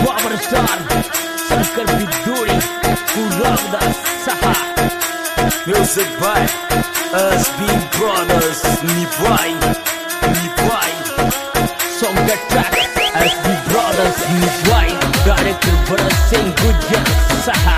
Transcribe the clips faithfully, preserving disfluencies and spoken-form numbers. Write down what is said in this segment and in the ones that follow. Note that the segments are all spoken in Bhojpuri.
पावर स्टार शंकर बिदुरी कुरावदा सहा Music by S B Brothers Nipai Nipai Song the track S B Brothers Nipai Director Bharat Singh Gujjar Saha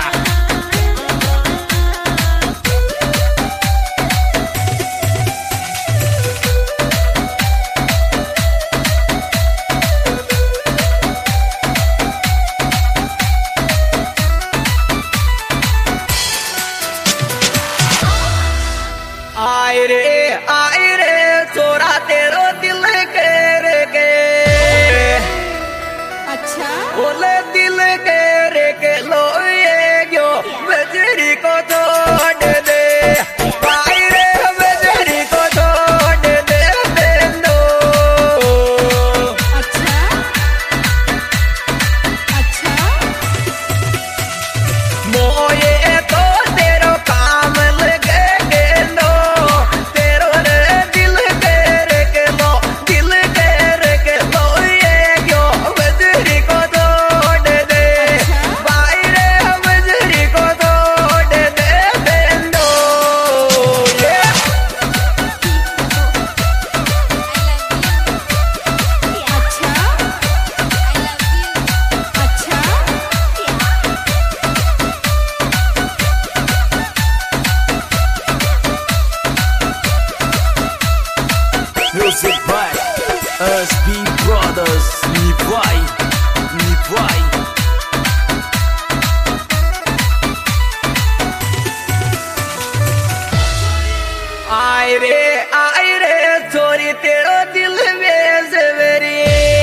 आए रे आए रे चोरा तेरो दिल के रे के अच्छा बोले दिल के रे के लो ये क्यों बजरी को छोड़ दे आए रे बजरी को छोड़ दे बेंदो अच्छा अच्छा मोये तो तेरो काम लगे गेंदो तेरो रे दिल के रे के लो दिल के रे के लो ये क्यों बजरी को छोड़ दे भाई रे बजरी को छोड़ दे बेंदो ये अच्छा अच्छा Music by S B Brothers Nipai Nipai आए रे आए रे चोरी तेरो दिल में सवरी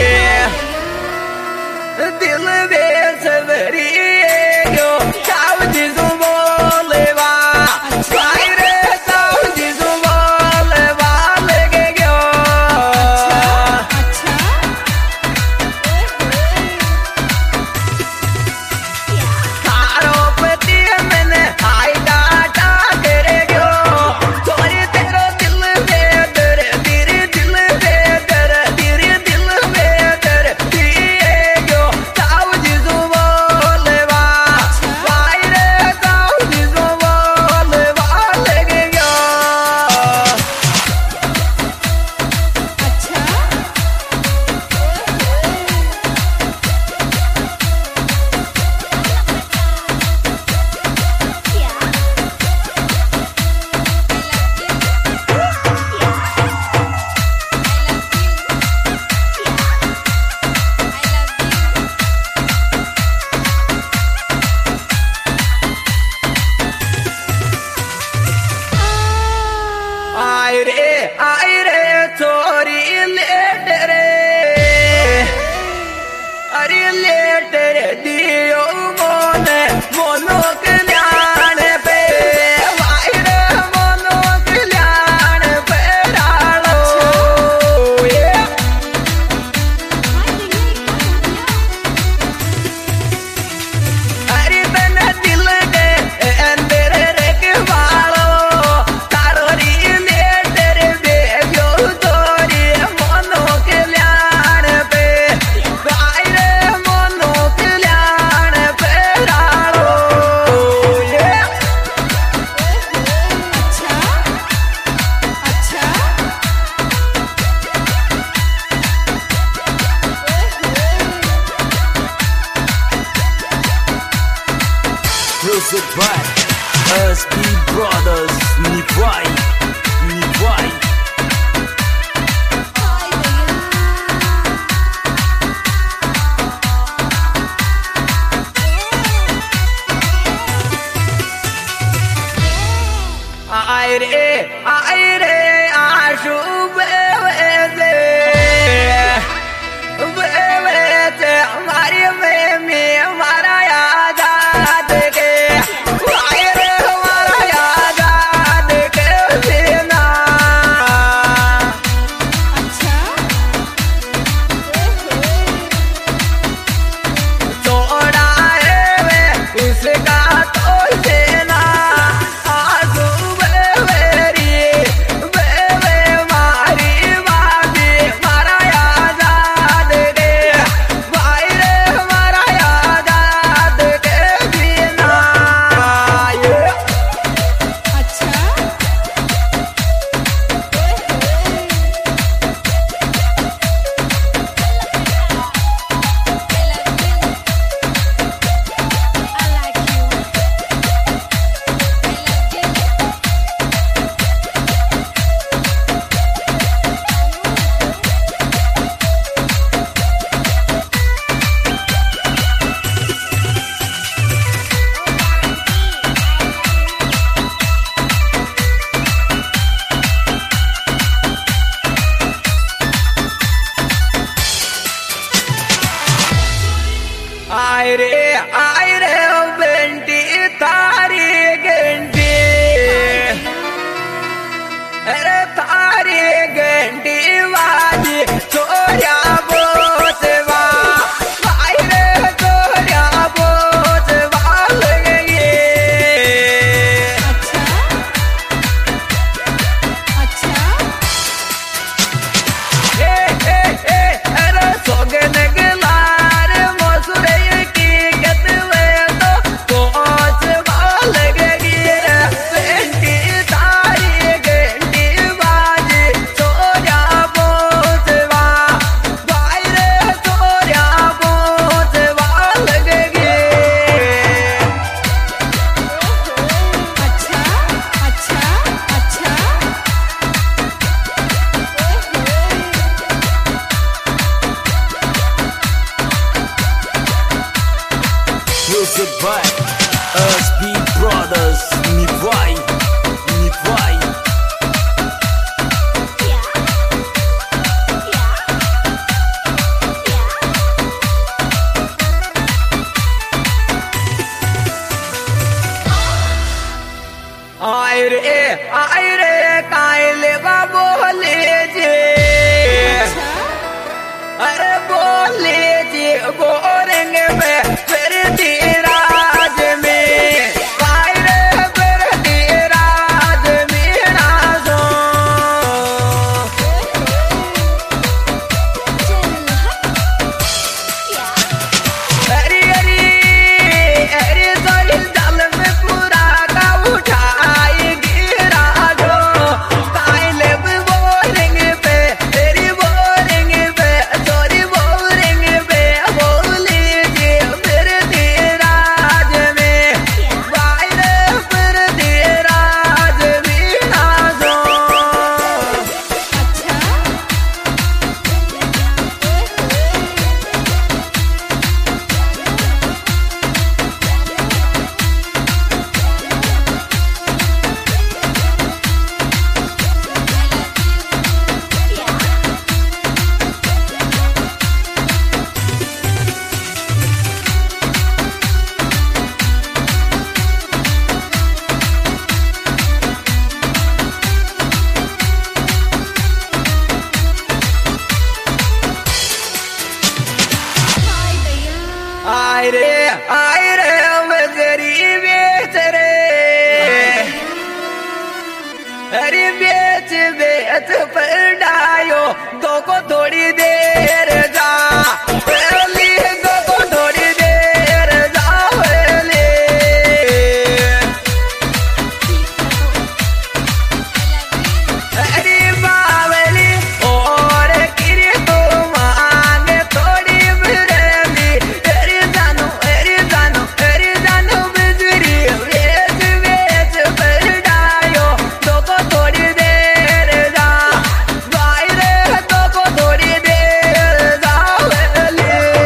दिल में सवरी क्यों सावजी बोले वा आए रे सावजी बोले वा लगे क्यों अच्छा थारो पति मैंने आई डाटा करे क्यों चोरी तेरो दिल में दर तेरे दिल में दर तेरे दिल में दर दिए क्यों सावजी बोले वा भाई रे सावजी बोले वा लगे क्यों अच्छा आए रे आए रे चोरी लेट रे अरे लेट रे दियो मोने मोनो कल्याण पे आए रे मोनो कल्याण पे डालो ये अरे तन दिल दे अंदर रख वालो तारो री लेट रे बेबियो तोरी मोनो कल्याण पे आए रे मोनो कल्याण पे डालो ये अच्छा अच्छा Music by S B Brothers Nipai Nipai आए रे आए रे आशु बेवे बेवे हमारी में में हमारा याद आद के आए रे हमारा याद आद के आय रे आय रे ओ बेंटी तारी घंटी अरे तारी घंटी वाजी चोरिया बोसवा आय रे चोरिया बोसवा लगे अच्छा अच्छा ए ए ए अरे सोगन गलार मसुरे की गतवे तो कोसवा लगे बेंटी तारी घंटी बाजी चोरिया बोसवा भाई रे चोरिया बोसवा लगे अच्छा अच्छा अच्छा Music by S B Brothers. Nivai, Nivai. आय रे आय रे कायले बा बोले जे अरे बोले जे गोरेंगे में फिर राज में आय रे फिर राज में नाजो अरे अरे अरे सोरी जाल में पूरा का उठाई गिरा दो कायले बोरिंग पे तेरी बोरिंग पे सॉरी बोरिंग पे बोली जी फिर राज में वायरे फिर राज में नाजो अच्छा हाय दैया आय रे आय रे मजरी बेच रे अरे बेच बेच पर डायो दो को थोड़ी देर जा पहली दो को थोड़ी देर जा पहले अरे बावली और किरी तो मांगे थोड़ी बिरली अरे जानो अरे जानो अरे जानो बिजरी बेच बेच पर डायो दो को थोड़ी देर जा भाई रे दो को थोड़ी देर जा वेली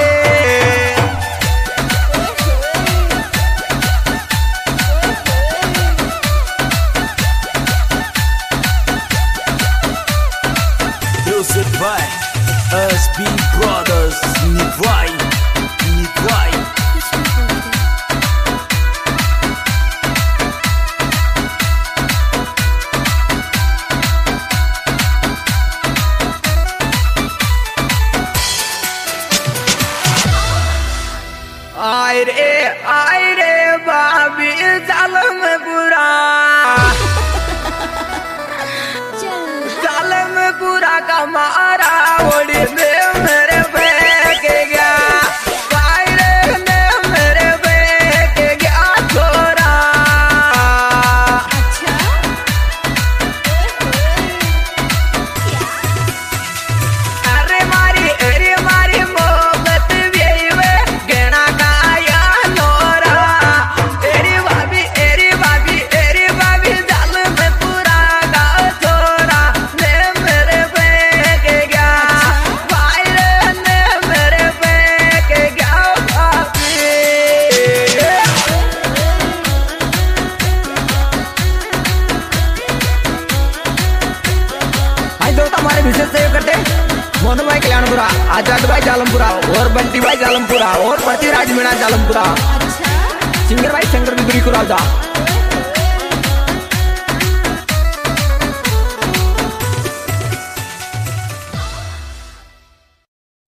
Music by S B Brothers. Nivai, Nivai. आय रे आय रे बाबी जालम बुरा जालम बुरा का मारा ओड़ी में मेरे फेंक गया आय रे ने मेरे फेंक गया छोरा अच्छा अरे मारी अरे मारी मोहब्बत वेवे गणा काया नोरा तेरी भाभी तेरी भाभी तेरी भाभी जाल में पूरा का छोरा ने मेरे फेंक गया भाई रे भाई जालमपुरा और बंटी भाई जालमपुरा और पृथ्वीराज मीणा जालमपुरा। अच्छा सिंगर भाई शंकर बिदुरी कुराजा।